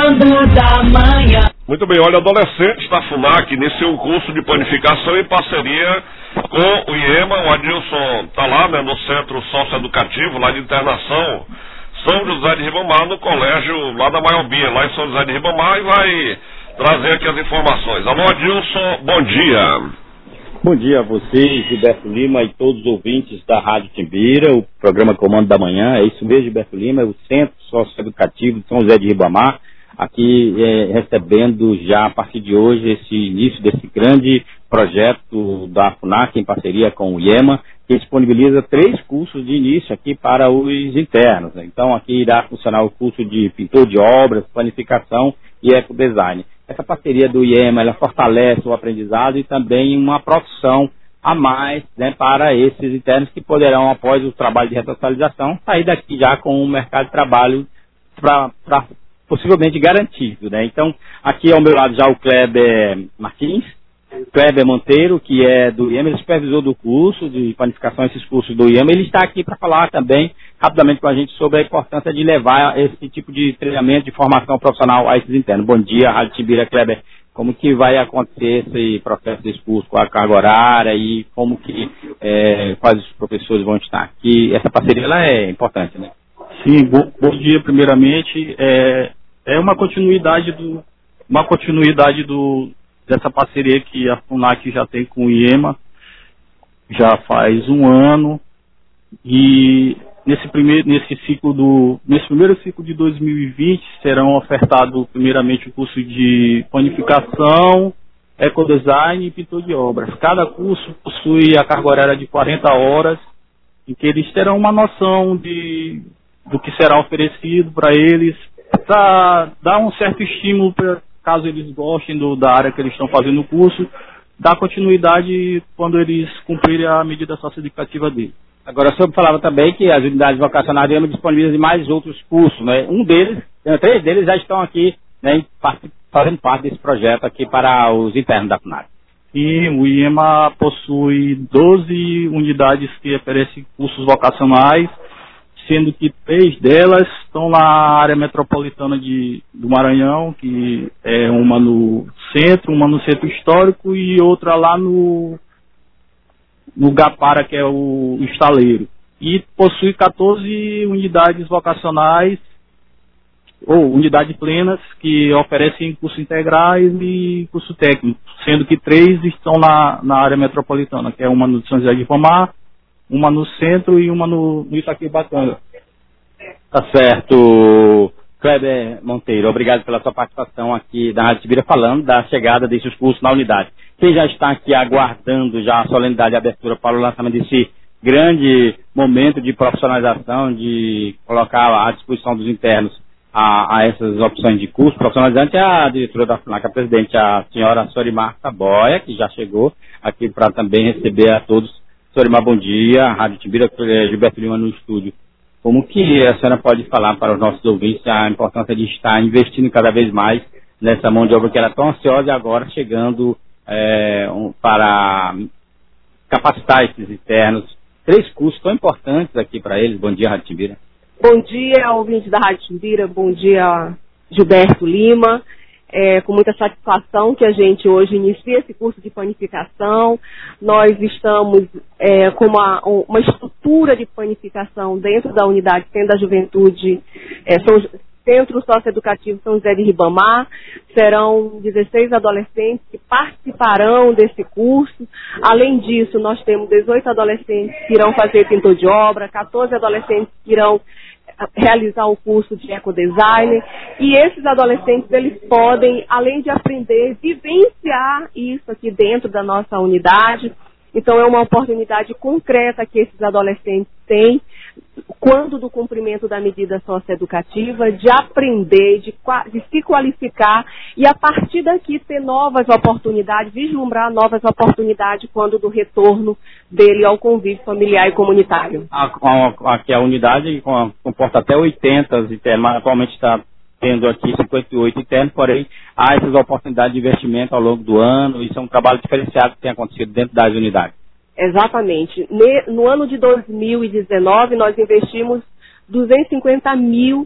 Jornando da Manhã. Muito bem, olha, adolescentes da FUNAC iniciam um curso de panificação em parceria com o IEMA. O Adilson está lá, né, no Centro Socioeducativo, lá de Internação, São José de Ribamar, no colégio lá da Maiobinha, lá em São José de Ribamar, e vai trazer aqui as informações. Alô, Adilson, bom dia. Bom dia a vocês, Gilberto Lima e todos os ouvintes da Rádio Timbira, o programa Comando da Manhã. É isso mesmo, Gilberto Lima, é o Centro Socioeducativo de São José de Ribamar, aqui recebendo já a partir de hoje esse início desse grande projeto da FUNAC em parceria com o IEMA, que disponibiliza 3 cursos de início aqui para os internos. Então aqui irá funcionar o curso de pintor de obras, planificação e ecodesign. Essa parceria do IEMA, ela fortalece o aprendizado e também uma profissão a mais, né, para esses internos que poderão, após o trabalho de ressocialização, sair daqui já com um mercado de trabalho para possivelmente garantido, né? Então, aqui ao meu lado já o Kleber Martins, Kleber Monteiro, que é do IEMA, ele é supervisor do curso de planificação, esses cursos do IEMA. Ele está aqui para falar também rapidamente com a gente sobre a importância de levar esse tipo de treinamento, de formação profissional a esses internos. Bom dia, Rádio Timbira. Kleber, como que vai acontecer esse processo desse curso, com a carga horária e como que, quais os professores vão estar aqui? Essa parceria ela é importante, né? Sim, bom dia primeiramente. É uma continuidade dessa parceria que a FUNAC já tem com o IEMA, já faz um ano, e nesse primeiro ciclo de 2020 serão ofertados primeiramente o curso de panificação, ecodesign e pintor de obras. Cada curso possui a carga horária de 40 horas, em que eles terão uma noção do que será oferecido para eles, para dar um certo estímulo para, caso eles gostem da área que eles estão fazendo o curso, dar continuidade quando eles cumprirem a medida socioeducativa deles. Agora, o senhor falava também que as unidades vocacionais do IEMA disponibilizam mais outros cursos, né? 3 deles já estão aqui, né, fazendo parte desse projeto aqui para os internos da FUNAC. E o IEMA possui 12 unidades que oferecem cursos vocacionais, sendo que 3 delas estão na área metropolitana do Maranhão, que é uma no centro histórico e outra lá no Gapara, que é o estaleiro. E possui 14 unidades vocacionais, ou unidades plenas, que oferecem cursos integrais e curso técnico, sendo que 3 estão na área metropolitana, que é uma no São José de Ribamar, uma no centro e uma no Itaquibacanga. Tá certo, Kleber Monteiro. Obrigado pela sua participação aqui da Rádio Timbira, falando da chegada desses cursos na unidade. Quem já está aqui aguardando já a solenidade de abertura para o lançamento desse grande momento de profissionalização, de colocar à disposição dos internos a essas opções de curso profissionalizante, é a diretora da FUNAC, a presidente, a senhora Sorimar Taboia, que já chegou aqui para também receber a todos. Sorimar, bom dia. Rádio Timbira, Gilberto Lima no estúdio. Como que a senhora pode falar para os nossos ouvintes a importância de estar investindo cada vez mais nessa mão de obra que era tão ansiosa e agora chegando para capacitar esses internos? 3 cursos tão importantes aqui para eles. Bom dia, Rádio Timbira. Bom dia, ouvintes da Rádio Timbira. Bom dia, Gilberto Lima. Com muita satisfação que a gente hoje inicia esse curso de panificação. Nós estamos com uma estrutura de panificação dentro da unidade Centro da Juventude, Centro Socioeducativo São José de Ribamar. Serão 16 adolescentes que participarão desse curso. Além disso, nós temos 18 adolescentes que irão fazer pintor de obra, 14 adolescentes que irão realizar o curso de ecodesign, e esses adolescentes, eles podem, além de aprender, vivenciar isso aqui dentro da nossa unidade. Então é uma oportunidade concreta que esses adolescentes têm, quando do cumprimento da medida socioeducativa, de aprender, de se qualificar e a partir daqui ter novas oportunidades, vislumbrar novas oportunidades quando do retorno dele ao convívio familiar e comunitário. Aqui a unidade comporta até 80 internos, mas atualmente está tendo aqui 58 internos, porém há essas oportunidades de investimento ao longo do ano. Isso é um trabalho diferenciado que tem acontecido dentro das unidades. Exatamente. No ano de 2019, nós investimos 250 mil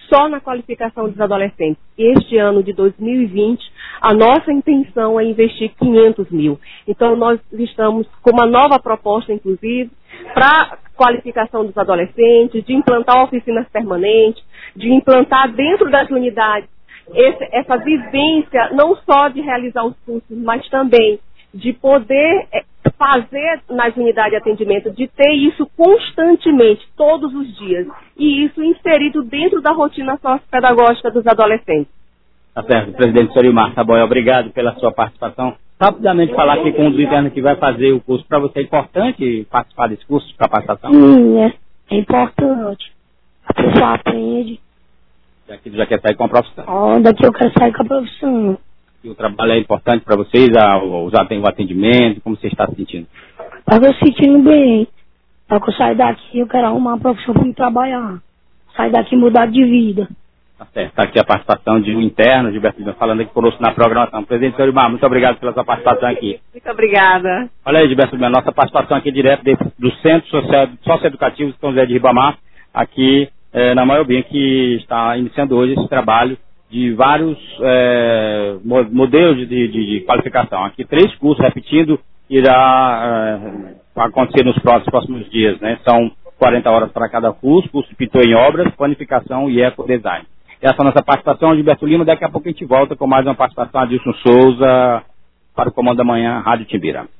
só na qualificação dos adolescentes. Este ano de 2020, a nossa intenção é investir 500 mil. Então, nós estamos com uma nova proposta, inclusive, para qualificação dos adolescentes, de implantar oficinas permanentes, de implantar dentro das unidades essa vivência, não só de realizar os cursos, mas também de poder fazer nas unidades de atendimento, de ter isso constantemente, todos os dias, e isso inserido dentro da rotina sociopedagógica dos adolescentes. Tá certo, presidente Sorimar Saboia, obrigado pela sua participação. Rapidamente falar aqui com o do interno que vai fazer o curso, para você é importante participar desse curso de capacitação? Sim, é importante. A pessoa aprende. Daqui já quer sair com a profissão. Daqui eu quero sair com a profissão. E o trabalho é importante para vocês, o atendimento, como você está se sentindo? Estou me sentindo bem. Para que eu sair daqui, eu quero arrumar uma profissão para me trabalhar. Sair daqui e mudar de vida. Tá certo. Está aqui a participação de um interno, Gilberto Lima, falando aqui conosco na programação. Presidente Sorimar, muito obrigado pela sua participação aqui. Muito obrigada. Olha aí, Gilberto Lima, nossa participação aqui direto do Centro Socioeducativo de São José de Ribamar, aqui na Maiobim, que está iniciando hoje esse trabalho de vários modelos de qualificação. Aqui 3 cursos, repetindo, irá acontecer nos próximos dias, né? São 40 horas para cada curso de pintor em obras, planificação e ecodesign. Essa é a nossa participação, Gilberto Lima. Daqui a pouco a gente volta com mais uma participação, Adilson Souza, para o Comando da Manhã, Rádio Timbira.